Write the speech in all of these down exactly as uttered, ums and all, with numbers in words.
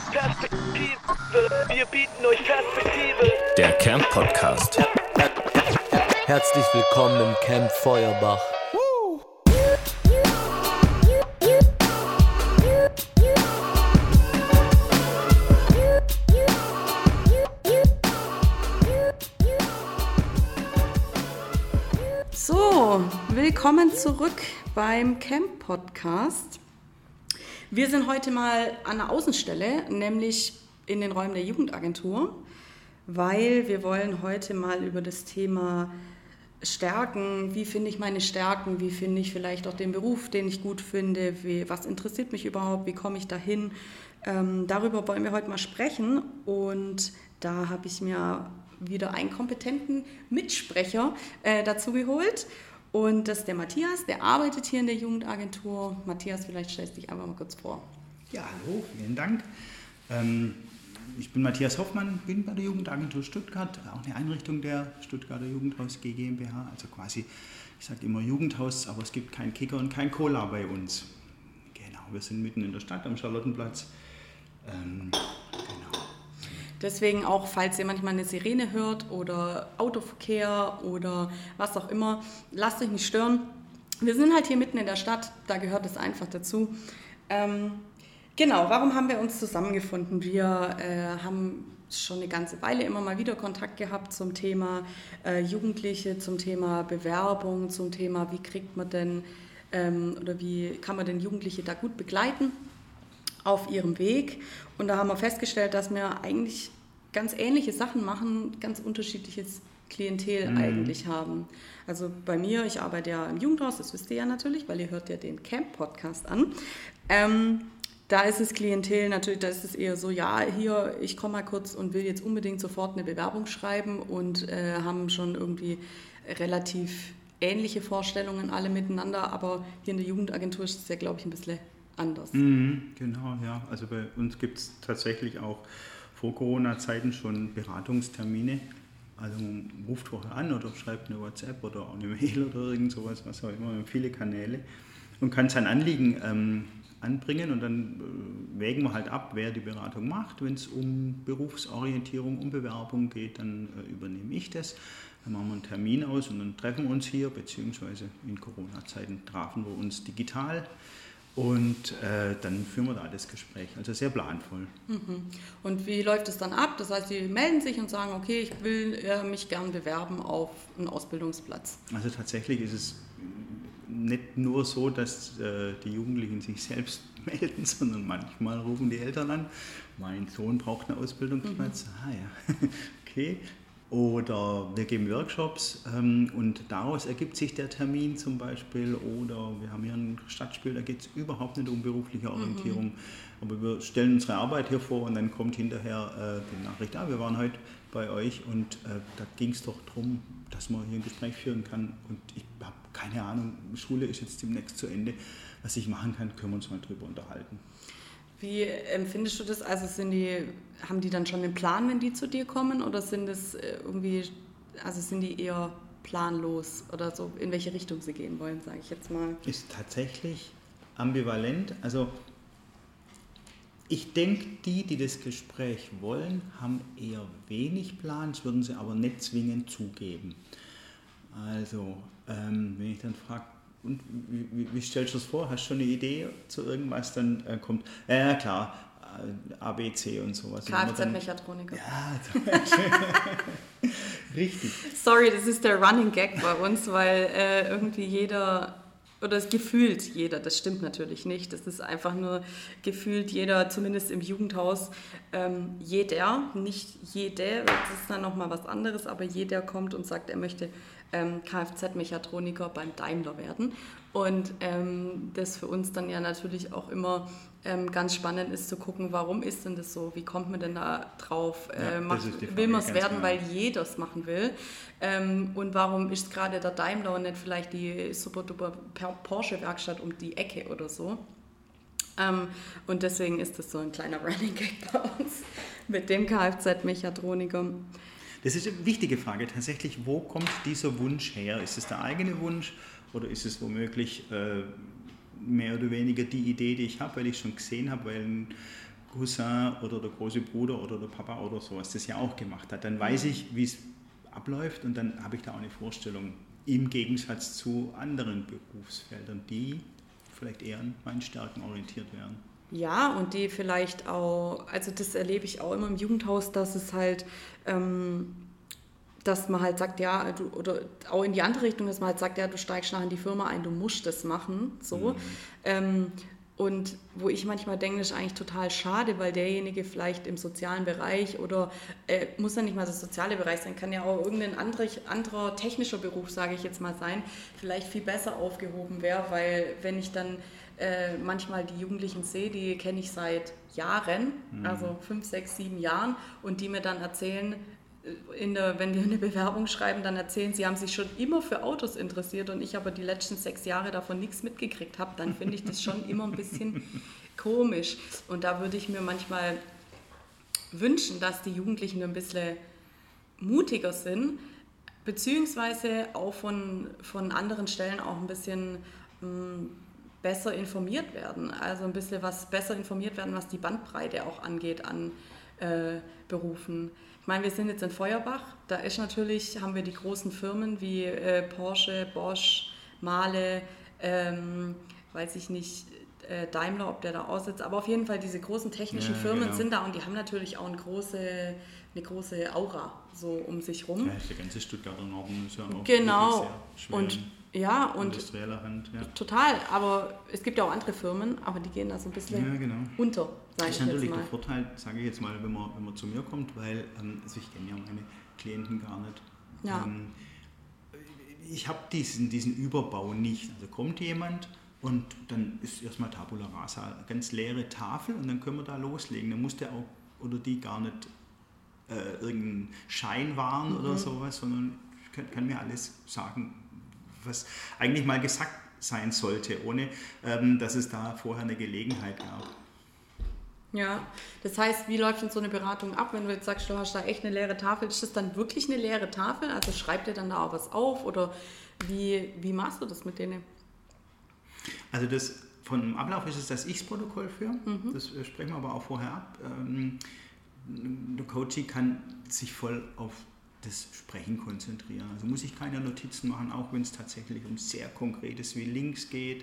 Perspektive, wir bieten euch Perspektive. Der Camp Podcast. Herzlich willkommen im Camp Feuerbach. So, willkommen zurück beim Camp Podcast. Wir sind heute mal an der Außenstelle, nämlich in den Räumen der Jugendagentur, weil wir wollen heute mal über das Thema Stärken, wie finde ich meine Stärken, wie finde ich vielleicht auch den Beruf, den ich gut finde, wie, was interessiert mich überhaupt, wie komme ich dahin. Ähm, darüber wollen wir heute mal sprechen und da habe ich mir wieder einen kompetenten Mitsprecher äh, dazu geholt. Und das ist der Matthias, der arbeitet hier in der Jugendagentur. Matthias, vielleicht stellst du dich einfach mal kurz vor. Ja, hallo, vielen Dank. Ähm, ich bin Matthias Hoffmann, bin bei der Jugendagentur Stuttgart, auch eine Einrichtung der Stuttgarter Jugendhaus G GmbH, also quasi, ich sage immer Jugendhaus, aber es gibt keinen Kicker und kein Cola bei uns. Genau, wir sind mitten in der Stadt am Charlottenplatz. Ähm, genau. Deswegen auch, falls ihr manchmal eine Sirene hört oder Autoverkehr oder was auch immer, lasst euch nicht stören. Wir sind halt hier mitten in der Stadt, da gehört es einfach dazu. Ähm, genau, warum haben wir uns zusammengefunden? Wir äh, haben schon eine ganze Weile immer mal wieder Kontakt gehabt zum Thema äh, Jugendliche, zum Thema Bewerbung, zum Thema, wie kriegt man denn ähm, oder wie kann man denn Jugendliche da gut begleiten auf ihrem Weg. Und da haben wir festgestellt, dass wir eigentlich ganz ähnliche Sachen machen, ganz unterschiedliches Klientel mhm. eigentlich haben. Also bei mir, ich arbeite ja im Jugendhaus, das wisst ihr ja natürlich, weil ihr hört ja den Camp-Podcast an. Ähm, da ist das Klientel natürlich, da ist es eher so, ja, hier, ich komme mal kurz und will jetzt unbedingt sofort eine Bewerbung schreiben und äh, haben schon irgendwie relativ ähnliche Vorstellungen alle miteinander, aber hier in der Jugendagentur ist es ja, glaube ich, ein bisschen anders. Mhm, genau, ja. Also bei uns gibt es tatsächlich auch vor Corona-Zeiten schon Beratungstermine. Also man ruft vorher an oder schreibt eine WhatsApp oder auch eine Mail oder irgend sowas, was auch immer, wir haben viele Kanäle und kann sein Anliegen ähm, anbringen und dann äh, wägen wir halt ab, wer die Beratung macht. Wenn es um Berufsorientierung, um Bewerbung geht, dann äh, übernehme ich das. Dann machen wir einen Termin aus und dann treffen wir uns hier, beziehungsweise in Corona-Zeiten trafen wir uns digital. Und äh, dann führen wir da das Gespräch, also sehr planvoll. Mhm. Und wie läuft es dann ab? Das heißt, Sie melden sich und sagen, okay, ich will äh, mich gern bewerben auf einen Ausbildungsplatz. Also tatsächlich ist es nicht nur so, dass äh, die Jugendlichen sich selbst melden, sondern manchmal rufen die Eltern an, mein Sohn braucht einen Ausbildungsplatz. Mhm. Ah ja, okay. Oder wir geben Workshops ähm, und daraus ergibt sich der Termin zum Beispiel. Oder wir haben hier ein Stadtspiel, da geht es überhaupt nicht um berufliche Orientierung. Mhm. Aber wir stellen unsere Arbeit hier vor und dann kommt hinterher äh, die Nachricht, ah, wir waren heute bei euch und äh, da ging es doch darum, dass man hier ein Gespräch führen kann. Und ich habe keine Ahnung, Schule ist jetzt demnächst zu Ende. Was ich machen kann, können wir uns mal drüber unterhalten. Wie empfindest du das? Also sind die, haben die dann schon einen Plan, wenn die zu dir kommen, oder sind es irgendwie, also sind die eher planlos oder so, in welche Richtung sie gehen wollen, sage ich jetzt mal? Ist tatsächlich ambivalent. Also ich denke, die, die das Gespräch wollen, haben eher wenig Plan, das würden sie aber nicht zwingend zugeben. Also ähm, wenn ich dann frage, und wie, wie, wie stellst du das vor? Hast du schon eine Idee zu irgendwas? Dann äh, kommt, ja, ja klar, A, B, C und sowas. Kfz-Mechatroniker. Ja, zum Beispiel. Richtig. Sorry, das ist der Running Gag bei uns, weil äh, irgendwie jeder, oder es gefühlt jeder, das stimmt natürlich nicht, das ist einfach nur gefühlt jeder, zumindest im Jugendhaus, ähm, jeder, nicht jede, das ist dann nochmal was anderes, aber jeder kommt und sagt, er möchte ähm, Kfz-Mechatroniker beim Daimler werden. Und ähm, das für uns dann ja natürlich auch immer ähm, ganz spannend ist zu gucken, warum ist denn das so, wie kommt man denn da drauf, äh, ja, macht, will man es werden, genau, weil jeder es machen will, ähm, und warum ist gerade der Daimler und nicht vielleicht die super-duper Porsche-Werkstatt um die Ecke oder so. Ähm, und deswegen ist das so ein kleiner Running Gag bei uns mit dem Kfz-Mechatroniker. Das ist eine wichtige Frage tatsächlich, wo kommt dieser Wunsch her? Ist es der eigene Wunsch oder ist es womöglich äh, mehr oder weniger die Idee, die ich habe, weil ich schon gesehen habe, weil ein Cousin oder der große Bruder oder der Papa oder sowas das ja auch gemacht hat. Dann weiß ich, wie es abläuft und dann habe ich da auch eine Vorstellung im Gegensatz zu anderen Berufsfeldern, die vielleicht eher an meinen Stärken orientiert wären. Ja, und die vielleicht auch, also das erlebe ich auch immer im Jugendhaus, dass es halt, ähm, dass man halt sagt, ja, du, oder auch in die andere Richtung, dass man halt sagt, ja, du steigst nachher in die Firma ein, du musst das machen, so. Mhm. Ähm, und wo ich manchmal denke, das ist eigentlich total schade, weil derjenige vielleicht im sozialen Bereich oder äh, muss ja nicht mal das soziale Bereich sein, kann ja auch irgendein anderer, anderer technischer Beruf, sage ich jetzt mal, sein, vielleicht viel besser aufgehoben wäre, weil wenn ich dann äh, manchmal die Jugendlichen sehe, die kenne ich seit Jahren, mhm. also fünf, sechs, sieben Jahren und die mir dann erzählen, in der, wenn wir eine Bewerbung schreiben, dann erzählen, sie haben sich schon immer für Autos interessiert und ich aber die letzten sechs Jahre davon nichts mitgekriegt habe, dann finde ich das schon immer ein bisschen komisch. Und da würde ich mir manchmal wünschen, dass die Jugendlichen ein bisschen mutiger sind, beziehungsweise auch von, von anderen Stellen auch ein bisschen mh, besser informiert werden. Also ein bisschen was besser informiert werden, was die Bandbreite auch angeht an äh, Berufen. Ich meine, wir sind jetzt in Feuerbach, da ist natürlich, haben wir die großen Firmen wie äh, Porsche, Bosch, Mahle, ähm, weiß ich nicht, äh, Daimler, ob der da aussitzt, aber auf jeden Fall diese großen technischen ja, Firmen genau. sind da und die haben natürlich auch eine große, eine große Aura so um sich rum. Ja, der ganze Stuttgarter Norden ist ja auch genau. sehr schwer. Und ja, und Hand, ja. total, aber es gibt ja auch andere Firmen, aber die gehen da so ein bisschen ja, genau. unter, sage ich jetzt mal. Das ist natürlich der Vorteil, sage ich jetzt mal, wenn man, wenn man zu mir kommt, weil ähm, also ich kenne ja meine Klienten gar nicht. Ja. Ähm, ich habe diesen, diesen Überbau nicht. Also kommt jemand und dann ist erstmal Tabula Rasa, ganz leere Tafel und dann können wir da loslegen. Dann muss der auch oder die gar nicht äh, irgendeinen Schein wahren mhm. oder sowas, sondern ich kann, kann mir alles sagen, was eigentlich mal gesagt sein sollte, ohne ähm, dass es da vorher eine Gelegenheit gab. Ja, das heißt, wie läuft denn so eine Beratung ab, wenn du jetzt sagst, du hast da echt eine leere Tafel, ist das dann wirklich eine leere Tafel? Also schreibt ihr dann da auch was auf oder wie, wie machst du das mit denen? Also das von dem Ablauf ist es, dass ich das Protokoll führe, mhm. das sprechen wir aber auch vorher ab. Ähm, der Coachie kann sich voll auf das Sprechen konzentrieren. Also muss ich keine Notizen machen, auch wenn es tatsächlich um sehr Konkretes wie Links geht,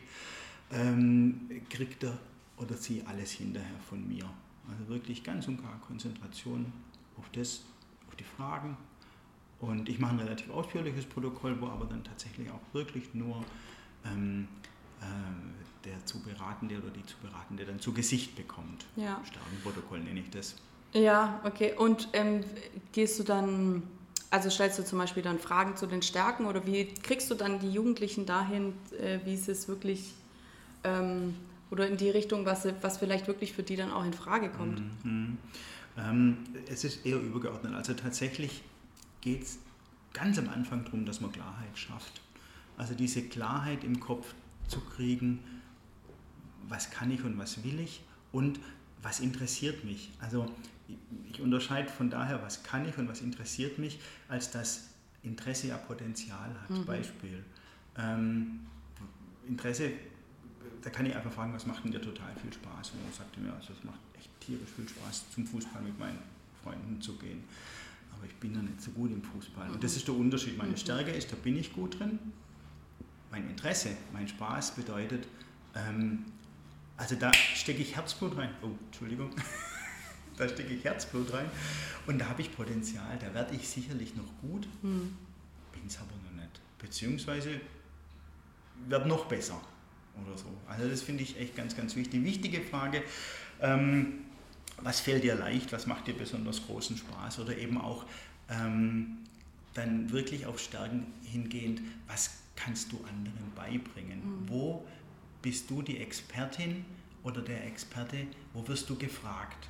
ähm, kriegt er oder sie alles hinterher von mir. Also wirklich ganz und gar Konzentration auf das, auf die Fragen. Und ich mache ein relativ ausführliches Protokoll, wo aber dann tatsächlich auch wirklich nur ähm, äh, der zu Beratende oder die zu Beratende dann zu Gesicht bekommt. Ja. Stärkenprotokoll nenne ich das. Ja, okay. Und ähm, gehst du dann... Also stellst du zum Beispiel dann Fragen zu den Stärken oder wie kriegst du dann die Jugendlichen dahin, äh, wie sie es wirklich ähm, oder in die Richtung, was, was vielleicht wirklich für die dann auch in Frage kommt? Mhm. Ähm, es ist eher übergeordnet. Also tatsächlich geht es ganz am Anfang darum, dass man Klarheit schafft. Also diese Klarheit im Kopf zu kriegen, was kann ich und was will ich und was interessiert mich. Also ich unterscheide von daher, was kann ich und was interessiert mich, als das Interesse ja Potenzial hat. Mhm. Beispiel. Ähm, Interesse, da kann ich einfach fragen, was macht denn dir total viel Spaß? Und er sagte mir, also es macht echt tierisch viel Spaß, zum Fußball mit meinen Freunden zu gehen. Aber ich bin ja nicht so gut im Fußball. Und das ist der Unterschied. Meine Stärke ist, da bin ich gut drin. Mein Interesse, mein Spaß bedeutet, ähm, also da stecke ich Herzblut rein. Oh, Entschuldigung. Da stecke ich Herzblut rein und da habe ich Potenzial, da werde ich sicherlich noch gut, hm. bin es aber noch nicht. Beziehungsweise werde noch besser oder so. Also das finde ich echt ganz, ganz wichtig. Die wichtige Frage, ähm, was fällt dir leicht, was macht dir besonders großen Spaß oder eben auch ähm, dann wirklich auf Stärken hingehend, was kannst du anderen beibringen? Hm. Wo bist du die Expertin oder der Experte, wo wirst du gefragt?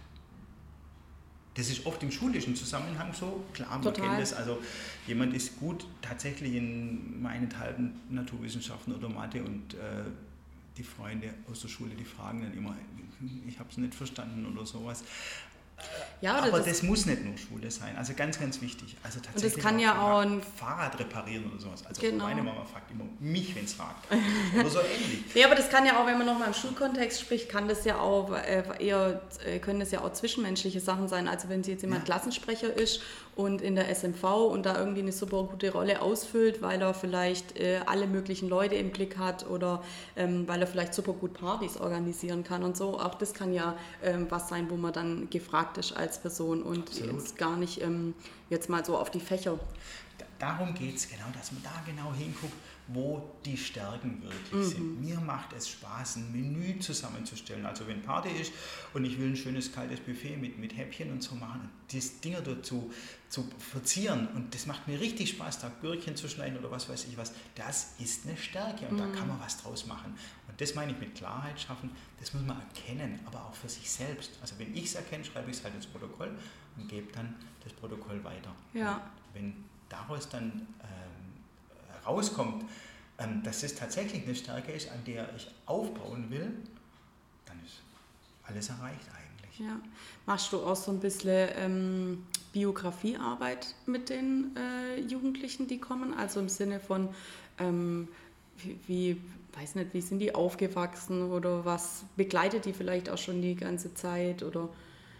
Das ist oft im schulischen Zusammenhang so, klar, man Total. kennt das, also jemand ist gut tatsächlich in meinethalben Naturwissenschaften oder Mathe und äh, die Freunde aus der Schule, die fragen dann immer, ich habe es nicht verstanden oder sowas. Ja, aber das, das muss nicht nur Schule sein, also ganz, ganz wichtig. Also tatsächlich das kann ja auch ein Fahrrad reparieren oder sowas. Also genau. meine Mama fragt immer mich, wenn es Rad kann. Oder so ähnlich. Ja, aber das kann ja auch, wenn man nochmal im Schulkontext spricht, kann das ja auch äh, eher, äh, können das ja auch zwischenmenschliche Sachen sein. Also wenn sie jetzt jemand ja. Klassensprecher ist und in der S M V und da irgendwie eine super gute Rolle ausfüllt, weil er vielleicht äh, alle möglichen Leute im Blick hat oder ähm, weil er vielleicht super gut Partys organisieren kann und so. Auch das kann ja ähm, was sein, wo man dann gefragt ist als Person und Absolut. Jetzt gar nicht ähm, jetzt mal so auf die Fächer. Darum geht es genau, dass man da genau hinguckt, wo die Stärken wirklich mhm. sind. Mir macht es Spaß, ein Menü zusammenzustellen. Also wenn Party ist und ich will ein schönes kaltes Buffet mit, mit Häppchen und so machen und die Dinger dazu zu verzieren und das macht mir richtig Spaß, da Gürkchen zu schneiden oder was weiß ich was, das ist eine Stärke und mhm. da kann man was draus machen. Und das meine ich mit Klarheit schaffen, das muss man erkennen, aber auch für sich selbst. Also wenn ich es erkenne, schreibe ich es halt ins Protokoll und gebe dann das Protokoll weiter. Ja. Wenn daraus dann ähm, rauskommt, ähm, dass es tatsächlich eine Stärke ist, an der ich aufbauen will, dann ist alles erreicht eigentlich. Ja. Machst du auch so ein bisschen ähm, Biografiearbeit mit den äh, Jugendlichen, die kommen? Also im Sinne von, ähm, wie, wie, weiß nicht, wie sind die aufgewachsen oder was begleitet die vielleicht auch schon die ganze Zeit? Oder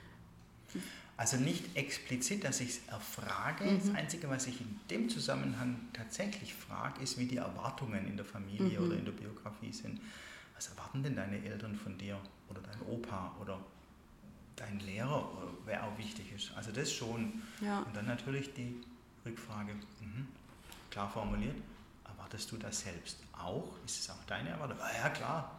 Also nicht explizit, dass ich es erfrage. Mhm. Das Einzige, was ich in dem Zusammenhang tatsächlich frage, ist, wie die Erwartungen in der Familie mhm. oder in der Biografie sind. Was erwarten denn deine Eltern von dir oder dein Opa oder dein Lehrer, oder wer auch wichtig ist? Also das schon. Ja. Und dann natürlich die Rückfrage, mhm, klar formuliert, erwartest du das selbst auch? Ist es auch deine Erwartung? Ah, ja, klar.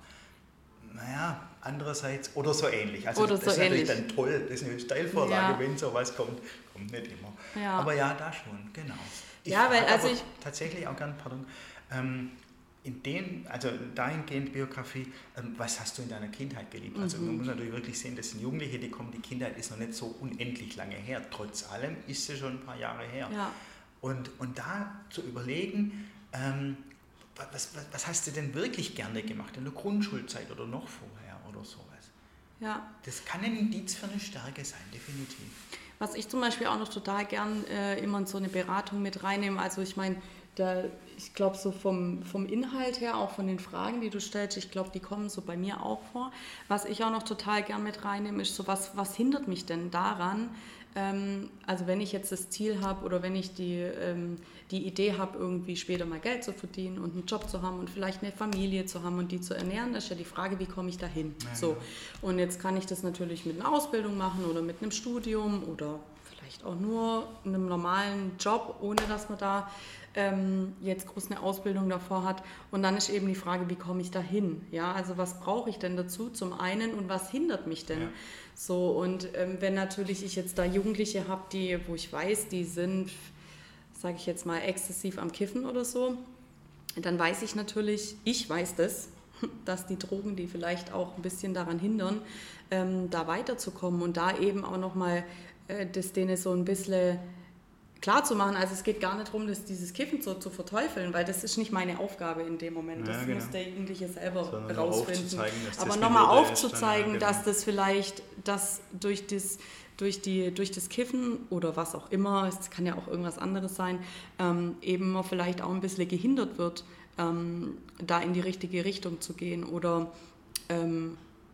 Naja, andererseits oder so ähnlich. Also oder das so ist ähnlich. natürlich dann toll, das ist eine Steilvorlage, ja. wenn sowas kommt. Kommt nicht immer. Ja. Aber ja, da schon, genau. Ich ja, weil also aber ich tatsächlich auch gern, pardon, ähm, in den, also dahingehend Biografie, ähm, was hast du in deiner Kindheit geliebt? Mhm. Also man muss natürlich wirklich sehen, das sind Jugendliche, die kommen, die Kindheit ist noch nicht so unendlich lange her. Trotz allem ist sie schon ein paar Jahre her. Ja. Und, und da zu überlegen, ähm, Was, was, was hast du denn wirklich gerne gemacht in der Grundschulzeit oder noch vorher oder sowas? Ja. Das kann ein Indiz für eine Stärke sein, definitiv. Was ich zum Beispiel auch noch total gern äh, immer in so eine Beratung mit reinnehme, also ich meine, ich glaube so vom, vom Inhalt her, auch von den Fragen, die du stellst, ich glaube, die kommen so bei mir auch vor. Was ich auch noch total gern mit reinnehme, ist so, was, was hindert mich denn daran, ähm, also wenn ich jetzt das Ziel habe oder wenn ich die, ähm, die Idee habe, irgendwie später mal Geld zu verdienen und einen Job zu haben und vielleicht eine Familie zu haben und die zu ernähren, das ist ja die Frage, wie komme ich dahin? Ja, so. Ja. Und jetzt kann ich das natürlich mit einer Ausbildung machen oder mit einem Studium oder vielleicht auch nur einem normalen Job, ohne dass man da ähm, jetzt groß eine Ausbildung davor hat. Und dann ist eben die Frage, wie komme ich dahin? Ja, also was brauche ich denn dazu zum einen und was hindert mich denn? Ja. So, und ähm, wenn natürlich ich jetzt da Jugendliche habe, die, wo ich weiß, die sind, sage ich jetzt mal, exzessiv am Kiffen oder so, dann weiß ich natürlich, ich weiß das, dass die Drogen, die vielleicht auch ein bisschen daran hindern, ähm, da weiterzukommen und da eben auch nochmal äh, das denen so ein bisschen klar zu machen. Also es geht gar nicht darum, dass dieses Kiffen so zu verteufeln, weil das ist nicht meine Aufgabe in dem Moment. Das ja, genau. muss der Jugendliche selber Sondern rausfinden. Aber nochmal aufzuzeigen, ist, dann, ja, genau. dass das vielleicht, dass durch das, durch, die, durch das Kiffen oder was auch immer, es kann ja auch irgendwas anderes sein, ähm, eben vielleicht auch ein bisschen gehindert wird, ähm, da in die richtige Richtung zu gehen oder ähm,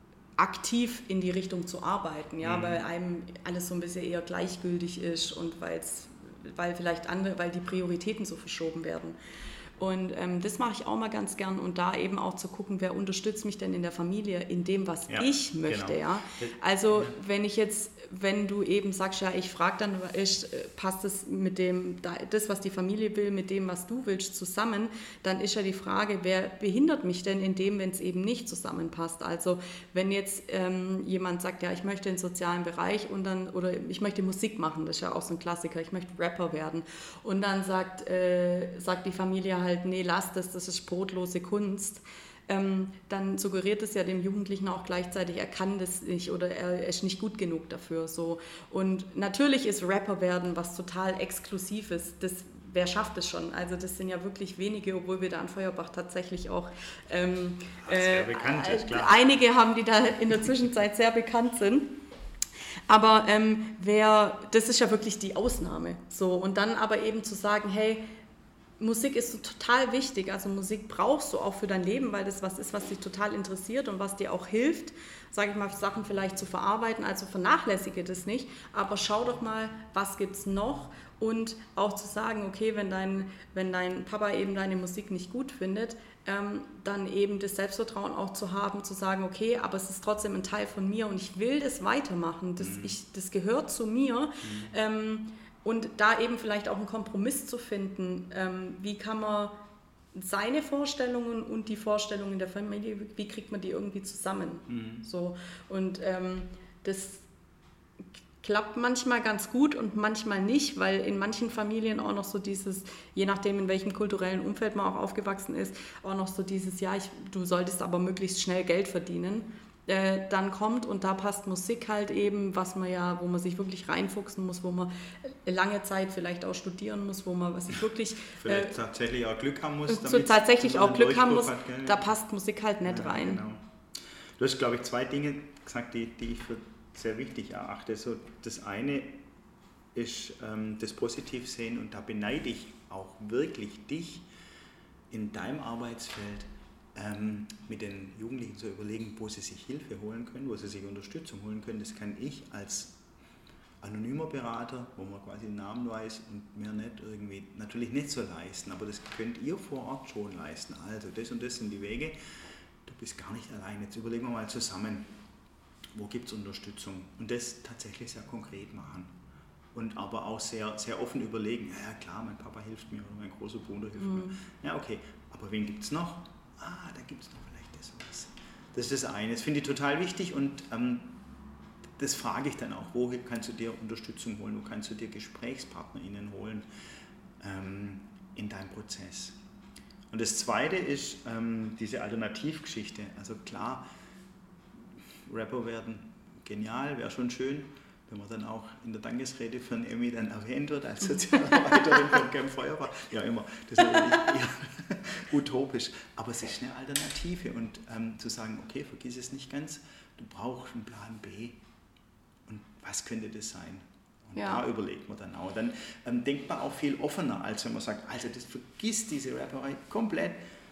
aktiv in die Richtung zu arbeiten, ja, mhm. weil einem alles so ein bisschen eher gleichgültig ist und weil's, weil vielleicht andere, weil die Prioritäten so verschoben werden. Und ähm, das mache ich auch mal ganz gern und da eben auch zu gucken, wer unterstützt mich denn in der Familie in dem, was ja, ich möchte. Genau. Ja? Also ja. wenn ich jetzt, wenn du eben sagst, ja, ich frage dann, ist, passt es mit dem, das, was die Familie will, mit dem, was du willst, zusammen, dann ist ja die Frage, wer behindert mich denn in dem, wenn es eben nicht zusammenpasst. Also wenn jetzt ähm, jemand sagt, ja, ich möchte den sozialen Bereich und dann, oder ich möchte Musik machen, das ist ja auch so ein Klassiker, ich möchte Rapper werden und dann sagt, äh, sagt die Familie halt, nee, lass das, das ist brotlose Kunst, ähm, dann suggeriert es ja dem Jugendlichen auch gleichzeitig, er kann das nicht oder er ist nicht gut genug dafür. So. Und natürlich ist Rapper werden was total Exklusives, das, wer schafft es schon? Also das sind ja wirklich wenige, obwohl wir da an Feuerbach tatsächlich auch ähm, äh, bekannt ist, klar. einige haben, die da in der Zwischenzeit sehr bekannt sind. Aber ähm, wer, das ist ja wirklich die Ausnahme. So, und dann aber eben zu sagen, hey, Musik ist so total wichtig, also Musik brauchst du auch für dein Leben, weil das was ist, was dich total interessiert und was dir auch hilft, sage ich mal, Sachen vielleicht zu verarbeiten, also vernachlässige das nicht, aber schau doch mal, was gibt es noch und auch zu sagen, okay, wenn dein, wenn dein Papa eben deine Musik nicht gut findet, ähm, dann eben das Selbstvertrauen auch zu haben, zu sagen, okay, aber es ist trotzdem ein Teil von mir und ich will das weitermachen, das, Mhm. ich, das gehört zu mir. Mhm. Ähm, Und da eben vielleicht auch einen Kompromiss zu finden, ähm, wie kann man seine Vorstellungen und die Vorstellungen der Familie, wie kriegt man die irgendwie zusammen? Mhm. So, und ähm, das klappt manchmal ganz gut und manchmal nicht, weil in manchen Familien auch noch so dieses, je nachdem in welchem kulturellen Umfeld man auch aufgewachsen ist, auch noch so dieses, ja, ich, du solltest aber möglichst schnell Geld verdienen. Äh, dann kommt und da passt Musik halt eben, was man ja, wo man sich wirklich reinfuchsen muss, wo man lange Zeit vielleicht auch studieren muss, wo man was ich wirklich Vielleicht äh, tatsächlich auch Glück haben muss. so damit tatsächlich man auch einen Glück haben Durchbruch muss, hat, gell? da passt Musik halt nicht Ja, rein. Genau. Du hast, glaube ich, zwei Dinge gesagt, die, die ich für sehr wichtig erachte. So, das eine ist ähm, das Positivsehen und da beneide ich auch wirklich dich in deinem Arbeitsfeld, ähm, mit den Jugendlichen zu überlegen, wo sie sich Hilfe holen können, wo sie sich Unterstützung holen können. Das kann ich als anonymer Berater, wo man quasi den Namen weiß und mir nicht irgendwie, natürlich nicht so leisten, aber das könnt ihr vor Ort schon leisten. Also das und das sind die Wege, du bist gar nicht allein. Jetzt überlegen wir mal zusammen, wo gibt es Unterstützung und das tatsächlich sehr konkret machen. Und aber auch sehr, sehr offen überlegen, ja, ja klar, mein Papa hilft mir oder mein großer Bruder hilft Mhm. mir. Ja, okay, aber wen gibt es noch? Ah, da gibt es noch vielleicht das und das. Das ist das eine. Das finde ich total wichtig und ähm, das frage ich dann auch, wo kannst du dir Unterstützung holen, wo kannst du dir GesprächspartnerInnen holen ähm, in deinem Prozess. Und das zweite ist ähm, diese Alternativgeschichte. Also klar, Rapper werden genial, wäre schon schön, wenn man dann auch in der Dankesrede für einen Emmy dann erwähnt wird als Sozialarbeiterin von Camp Feuerbach. Ja, immer. Das ist natürlich eher utopisch. Aber es ist eine Alternative und ähm, zu sagen, okay, vergiss es nicht ganz, du brauchst einen Plan B. Und was könnte das sein? Und Ja. da überlegt man dann auch. Dann ähm, denkt man auch viel offener, als wenn man sagt, also das vergiss diese Rapperei komplett.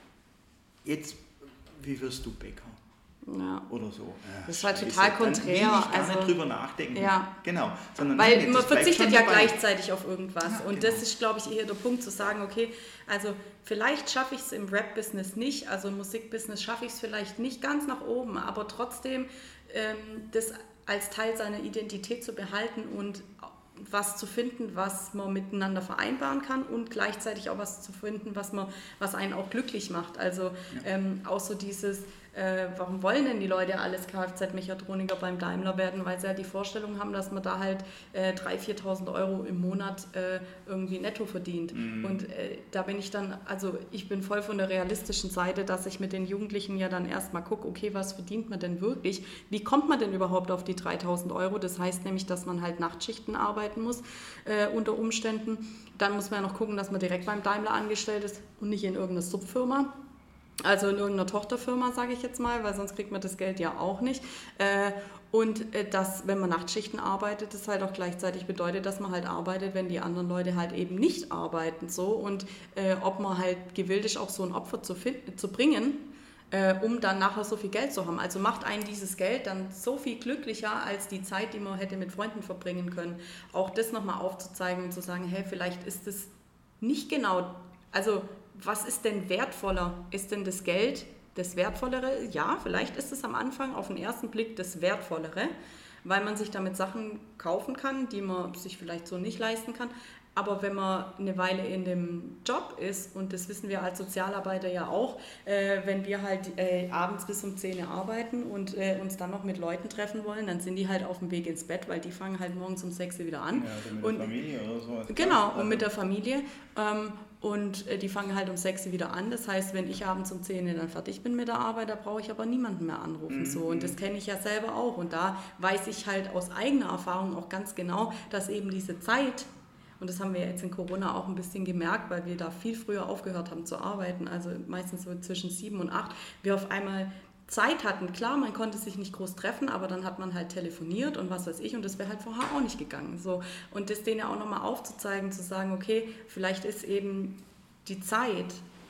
Jetzt, wie wirst du Bäcker? Ja. Oder so. Ja, Das ist halt Scheiße. total Dann konträr, will ich gar also- nicht drüber nachdenken. Ja. Genau. Sondern Weil nein, man das bleibt verzichtet schon ja dabei. gleichzeitig auf irgendwas. Ja, und genau. das ist, glaube ich, eher der Punkt zu sagen, okay, also vielleicht schaffe ich es im Rap-Business nicht, also im Musikbusiness schaffe ich es vielleicht nicht ganz nach oben, aber trotzdem ähm, das als Teil seiner Identität zu behalten und was zu finden, was man miteinander vereinbaren kann und gleichzeitig auch was zu finden, was man, was einen auch glücklich macht. Also ähm, auch so dieses, äh, warum wollen denn die Leute alles Kfz-Mechatroniker beim Daimler werden? Weil sie ja die Vorstellung haben, dass man da halt äh, dreitausend, viertausend Euro im Monat äh, irgendwie netto verdient. Mhm. Und äh, da bin ich dann, also ich bin voll von der realistischen Seite, dass ich mit den Jugendlichen ja dann erstmal gucke, okay, was verdient man denn wirklich? Wie kommt man denn überhaupt auf die dreitausend Euro? Das heißt nämlich, dass man halt Nachtschichten arbeiten muss äh, unter Umständen. Dann muss man ja noch gucken, dass man direkt beim Daimler angestellt ist und nicht in irgendeiner Subfirma. Also in irgendeiner Tochterfirma, sage ich jetzt mal, weil sonst kriegt man das Geld ja auch nicht. Äh, und äh, dass, wenn man Nachtschichten arbeitet, das halt auch gleichzeitig bedeutet, dass man halt arbeitet, wenn die anderen Leute halt eben nicht arbeiten. So. Und äh, ob man halt gewillt ist, auch so ein Opfer zu, finden, zu bringen, äh, um dann nachher so viel Geld zu haben. Also macht einen dieses Geld dann so viel glücklicher als die Zeit, die man hätte mit Freunden verbringen können. Auch das nochmal aufzuzeigen und zu sagen, hey, vielleicht ist es nicht genau, also was ist denn wertvoller? Ist denn das Geld das Wertvollere? Ja, vielleicht ist es am Anfang auf den ersten Blick das Wertvollere, weil man sich damit Sachen kaufen kann, die man sich vielleicht so nicht leisten kann. Aber wenn man eine Weile in dem Job ist, und das wissen wir als Sozialarbeiter ja auch, äh, wenn wir halt äh, abends bis um zehn Uhr arbeiten und äh, uns dann noch mit Leuten treffen wollen, dann sind die halt auf dem Weg ins Bett, weil die fangen halt morgens um sechs Uhr wieder an. Ja, oder mit und, der Familie oder sowas. Genau, Also, und mit der Familie. Ähm, und äh, die fangen halt um sechs Uhr wieder an. Das heißt, wenn ich abends um zehn Uhr dann fertig bin mit der Arbeit, da brauche ich aber niemanden mehr anrufen. Mhm. So. Und das kenne ich ja selber auch. Und da weiß ich halt aus eigener Erfahrung auch ganz genau, dass eben diese Zeit, und das haben wir jetzt in Corona auch ein bisschen gemerkt, weil wir da viel früher aufgehört haben zu arbeiten, also meistens so zwischen sieben und acht, wir auf einmal Zeit hatten. Klar, man konnte sich nicht groß treffen, aber dann hat man halt telefoniert und was weiß ich und das wäre halt vorher auch nicht gegangen. So. Und das denen auch nochmal aufzuzeigen, zu sagen, okay, vielleicht ist eben die Zeit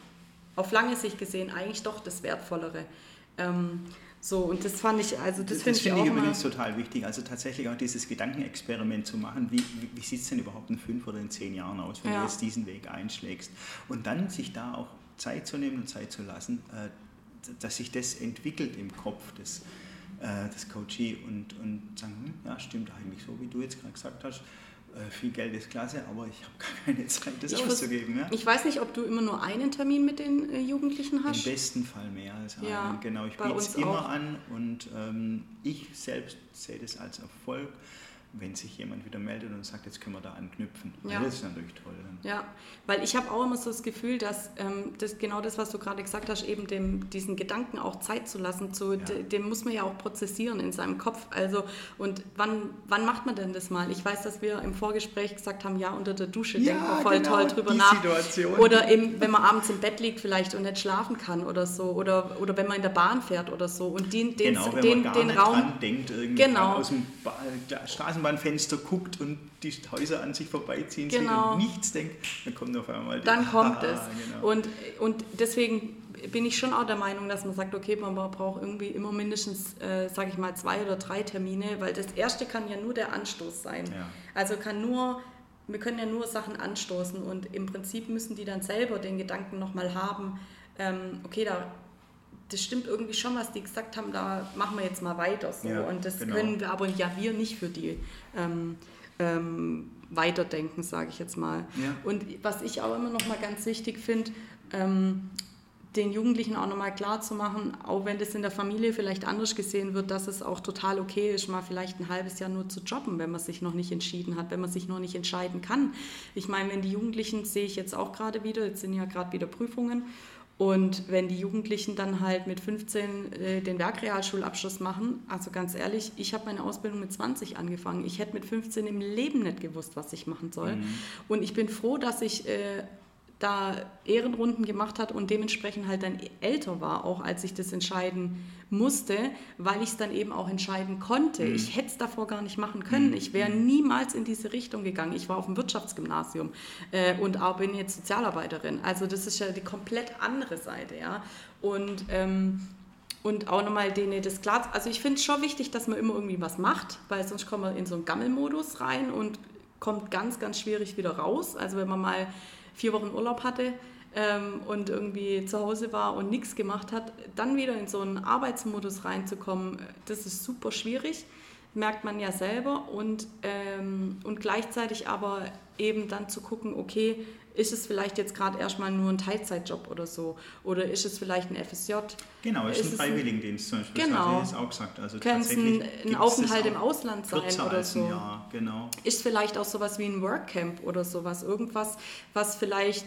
auf lange Sicht gesehen eigentlich doch das Wertvollere. Ähm, so, und das fand ich, also das, das finde ich find auch ich immer... übrigens total wichtig, also tatsächlich auch dieses Gedankenexperiment zu machen, wie, wie, wie sieht es denn überhaupt in fünf oder in zehn Jahren aus, wenn ja. du jetzt diesen Weg einschlägst. Und dann sich da auch Zeit zu nehmen und Zeit zu lassen, äh, dass sich das entwickelt im Kopf des, äh, des Coachee und, und sagen, hm, ja stimmt eigentlich so, wie du jetzt gerade gesagt hast, äh, viel Geld ist klasse, aber ich habe gar keine Zeit, das ich auszugeben. Ja? Ich weiß nicht, ob du immer nur einen Termin mit den äh, Jugendlichen hast? Im besten Fall mehr als einen, ja, genau. Ich biete es immer auch an und ähm, ich selbst sehe das als Erfolg, wenn sich jemand wieder meldet und sagt, jetzt können wir da anknüpfen. Ja. Das ist natürlich toll. Ja, weil ich habe auch immer so das Gefühl, dass ähm, das, genau das, was du gerade gesagt hast, eben dem, diesen Gedanken auch Zeit zu lassen, zu, ja. de, dem muss man ja auch prozessieren in seinem Kopf. Also, und wann, wann macht man denn das mal? Ich weiß, dass wir im Vorgespräch gesagt haben, ja, unter der Dusche ja, denkt man voll genau, toll drüber die nach. Situation. Oder eben, wenn man abends im Bett liegt vielleicht und nicht schlafen kann oder so. Oder, oder wenn man in der Bahn fährt oder so. Und den, den, genau, wenn den, man gar den nicht Raum dran denkt, irgendwie genau. aus dem ba- Straßenbahnfenster guckt und die Häuser an sich vorbeiziehen sieht genau. und nichts denkt, dann kommt auf einmal die, dann kommt ah, es. Genau. Und, und deswegen bin ich schon auch der Meinung, dass man sagt, okay, man braucht irgendwie immer mindestens, äh, sage ich mal, zwei oder drei Termine, weil das erste kann ja nur der Anstoß sein. Ja. Also kann nur, wir können ja nur Sachen anstoßen und im Prinzip müssen die dann selber den Gedanken nochmal haben, ähm, okay, da das stimmt irgendwie schon, was die gesagt haben, da machen wir jetzt mal weiter so. Ja, und das genau. können wir aber ja wir nicht für die ähm, ähm, weiterdenken, sage ich jetzt mal. Ja. Und was ich auch immer noch mal ganz wichtig finde, ähm, den Jugendlichen auch nochmal klar zu machen, auch wenn das in der Familie vielleicht anders gesehen wird, dass es auch total okay ist, mal vielleicht ein halbes Jahr nur zu jobben, wenn man sich noch nicht entschieden hat, wenn man sich noch nicht entscheiden kann. Ich meine, wenn die Jugendlichen, sehe ich jetzt auch gerade wieder, jetzt sind ja gerade wieder Prüfungen, und wenn die Jugendlichen dann halt mit fünfzehn äh, den Werkrealschulabschluss machen, also ganz ehrlich, ich habe meine Ausbildung mit zwanzig angefangen. Ich hätte mit fünfzehn im Leben nicht gewusst, was ich machen soll. Mhm. Und ich bin froh, dass ich äh, da Ehrenrunden gemacht hat und dementsprechend halt dann älter war, auch als ich das entscheiden musste, weil ich es dann eben auch entscheiden konnte. Mhm. Ich hätte es davor gar nicht machen können. Mhm. Ich wäre niemals in diese Richtung gegangen. Ich war auf dem Wirtschaftsgymnasium äh, und auch bin jetzt Sozialarbeiterin. Also das ist ja die komplett andere Seite, ja. Und ähm, Und auch nochmal denen das klar, also ich finde es schon wichtig, dass man immer irgendwie was macht, weil sonst kommt man in so einen Gammelmodus rein und kommt ganz, ganz schwierig wieder raus. Also wenn man mal vier Wochen Urlaub hatte ähm, und irgendwie zu Hause war und nichts gemacht hat, dann wieder in so einen Arbeitsmodus reinzukommen, das ist super schwierig, merkt man ja selber. Und, ähm, und gleichzeitig aber eben dann zu gucken, okay, ist es vielleicht jetzt gerade erstmal nur ein Teilzeitjob oder so? Oder ist es vielleicht ein F S J? Genau, ist, ist ein Freiwilligendienst zum Beispiel, genau. das hatte ich jetzt auch gesagt. Also könnte es ein, ein Aufenthalt im Ausland sein oder so? Ja, genau. Ist vielleicht auch sowas wie ein Workcamp oder sowas? Irgendwas, was vielleicht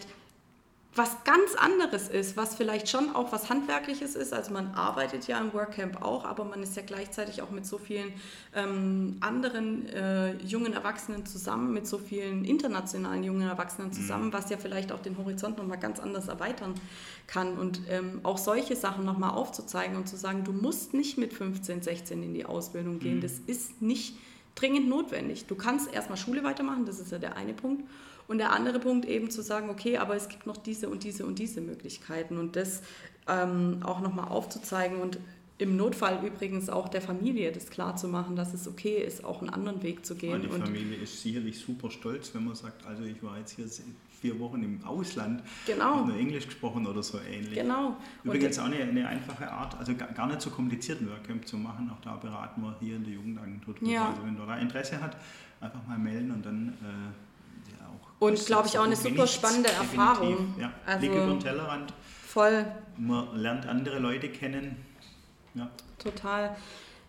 was ganz anderes ist, was vielleicht schon auch was Handwerkliches ist. Also man arbeitet ja im Workcamp auch, aber man ist ja gleichzeitig auch mit so vielen ähm, anderen äh, jungen Erwachsenen zusammen, mit so vielen internationalen jungen Erwachsenen zusammen, mhm. was ja vielleicht auch den Horizont nochmal ganz anders erweitern kann. Und ähm, auch solche Sachen nochmal aufzuzeigen und zu sagen, du musst nicht mit fünfzehn, sechzehn in die Ausbildung gehen. Mhm. Das ist nicht dringend notwendig. Du kannst erstmal Schule weitermachen, das ist ja der eine Punkt. Und der andere Punkt eben zu sagen, okay, aber es gibt noch diese und diese und diese Möglichkeiten und das ähm, auch nochmal aufzuzeigen und im Notfall übrigens auch der Familie das klar zu machen, dass es okay ist, auch einen anderen Weg zu gehen. Und die und Familie ist sicherlich super stolz, wenn man sagt, also ich war jetzt hier vier Wochen im Ausland, genau. habe nur Englisch gesprochen oder so ähnlich. Genau. Übrigens auch eine, eine einfache Art, also gar nicht so komplizierten Workcamp zu machen, auch da beraten wir hier in der Jugendagentur drüber. Ja. Also wenn du da Interesse hat, einfach mal melden und dann äh, und glaube ich auch eine super spannende Erfahrung. Ja, also Blick über den Tellerrand. Voll. Man lernt andere Leute kennen. Ja. Total.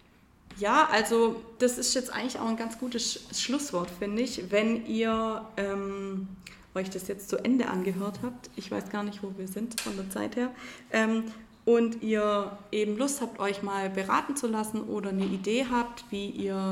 Ja, also das ist jetzt eigentlich auch ein ganz gutes Schlusswort, finde ich. Wenn ihr ähm, euch das jetzt zu Ende angehört habt, ich weiß gar nicht, wo wir sind von der Zeit her, ähm, und ihr eben Lust habt, euch mal beraten zu lassen oder eine Idee habt, wie ihr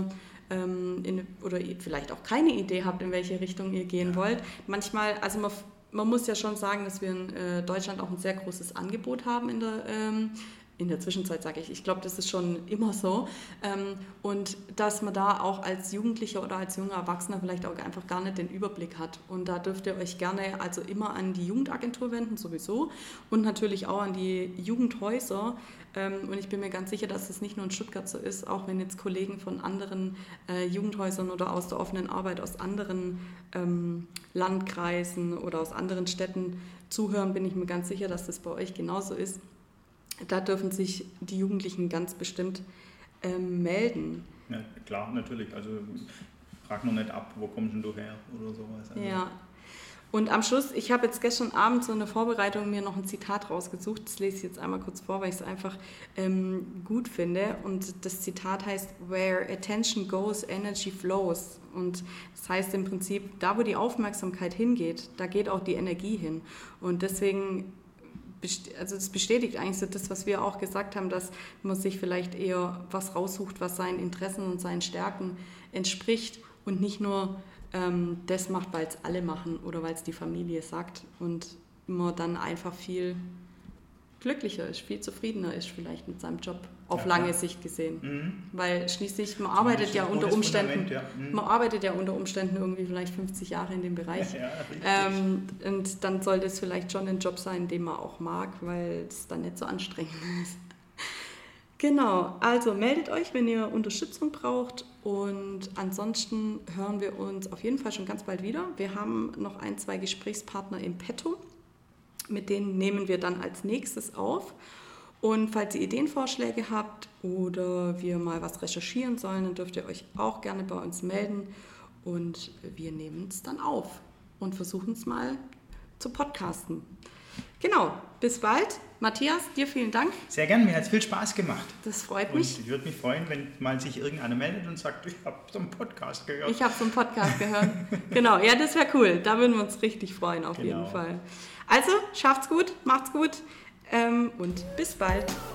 In, oder ihr vielleicht auch keine Idee habt, in welche Richtung ihr gehen ja. wollt. Manchmal, also man, man muss ja schon sagen, dass wir in äh, Deutschland auch ein sehr großes Angebot haben in der, ähm, In der Zwischenzeit sage ich, ich glaube, das ist schon immer so. Ähm, und dass man da auch als Jugendlicher oder als junger Erwachsener vielleicht auch einfach gar nicht den Überblick hat. Und da dürft ihr euch gerne also immer an die Jugendagentur wenden, sowieso. Und natürlich auch an die Jugendhäuser. Ähm, und ich bin mir ganz sicher, dass es nicht nur in Stuttgart so ist, auch wenn jetzt Kollegen von anderen äh, Jugendhäusern oder aus der offenen Arbeit aus anderen ähm, Landkreisen oder aus anderen Städten zuhören, bin ich mir ganz sicher, dass das bei euch genauso ist. Da dürfen sich die Jugendlichen ganz bestimmt ähm, melden. Ja, klar, natürlich. Also frag noch nicht ab, wo kommst denn du her oder sowas. Also. Ja. Und am Schluss, ich habe jetzt gestern Abend so eine Vorbereitung mir noch ein Zitat rausgesucht. Das lese ich jetzt einmal kurz vor, weil ich es einfach ähm, gut finde. Und das Zitat heißt, where attention goes, energy flows. Und das heißt im Prinzip, da wo die Aufmerksamkeit hingeht, da geht auch die Energie hin. Und deswegen... Also das bestätigt eigentlich so das, was wir auch gesagt haben, dass man sich vielleicht eher was raussucht, was seinen Interessen und seinen Stärken entspricht und nicht nur ähm, das macht, weil es alle machen oder weil es die Familie sagt und man dann einfach viel glücklicher ist, viel zufriedener ist vielleicht mit seinem Job auf ja, lange ja. Sicht gesehen. Mhm. Weil schließlich, man arbeitet ja unter Umständen, ja. Mhm. man arbeitet ja unter Umständen irgendwie vielleicht fünfzig Jahre in dem Bereich. Ja, ähm, und dann sollte es vielleicht schon ein Job sein, den man auch mag, weil es dann nicht so anstrengend ist. Genau, also meldet euch, wenn ihr Unterstützung braucht und ansonsten hören wir uns auf jeden Fall schon ganz bald wieder. Wir haben noch ein, zwei Gesprächspartner im Petto. Mit denen nehmen wir dann als nächstes auf. Und falls ihr Ideenvorschläge habt oder wir mal was recherchieren sollen, dann dürft ihr euch auch gerne bei uns melden. Und wir nehmen es dann auf und versuchen es mal zu podcasten. Genau, bis bald. Matthias, dir vielen Dank. Sehr gerne, mir hat es viel Spaß gemacht. Das freut mich. Und ich würde mich freuen, wenn mal sich irgendeiner meldet und sagt, ich habe so einen Podcast gehört. Ich habe so einen Podcast gehört. Genau, ja, das wäre cool. Da würden wir uns richtig freuen, auf genau. jeden Fall. Also, schafft's gut, macht's gut ähm, und bis bald.